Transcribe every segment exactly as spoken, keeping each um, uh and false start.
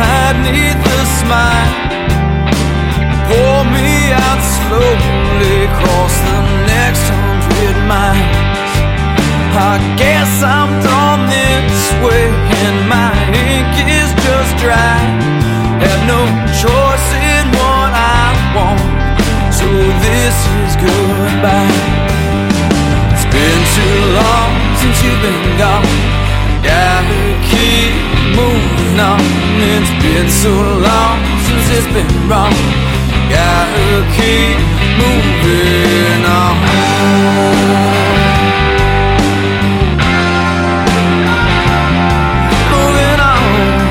hide neath the smile. Pour me out slowly across the next hundred miles. I guess I'm drawn this way and my ink is just dry. Have no choice in what I want, so this is goodbye. It's been too long since you've been gone. Gotta keep moving on. It's been so long since it's been wrong. Gotta keep moving on. Moving on.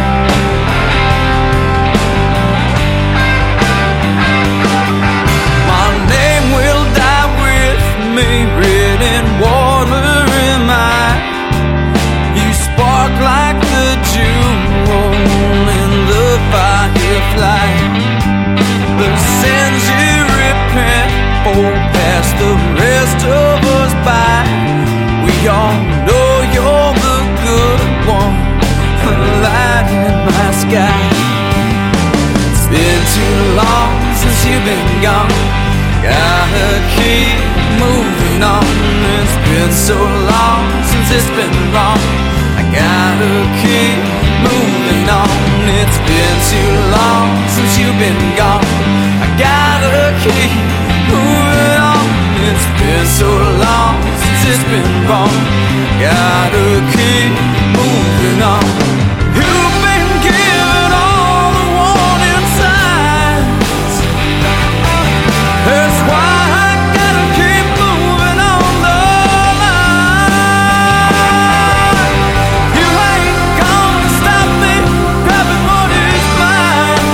My name will die with me, written water in my. You spark like the jewel in the firefly. The sins you repent for pass the rest of us by. We all know you're the good one, the light in my sky. It's been too long since you've been gone. Gotta keep moving on. It's been so long since it's been wrong. I gotta keep moving on. It's been too long since you've been gone. I gotta keep moving on. It's been so long since it's been wrong. Gotta keep moving on. You've been given all the warning signs. That's why I gotta keep moving on the line. You ain't gonna stop me grabbing what is mine.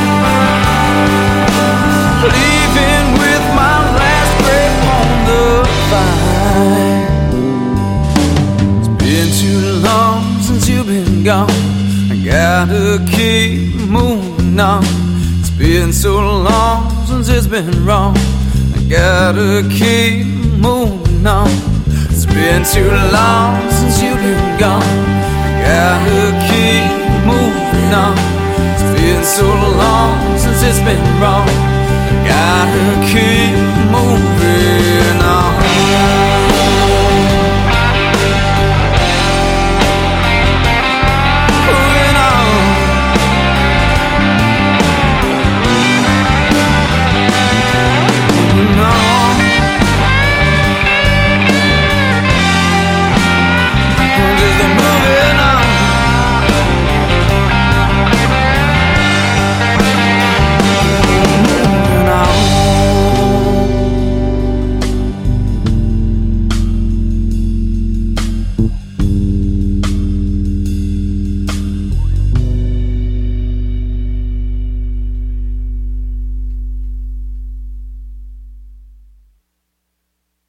Leaving with my last breath on the vine. It's been too long since you've been gone. I gotta keep moving on. It's been so long since it's been wrong. I gotta keep moving on. It's been too long since you've been gone. I gotta keep moving on. It's been so long since it's been wrong. Gotta keep moving on.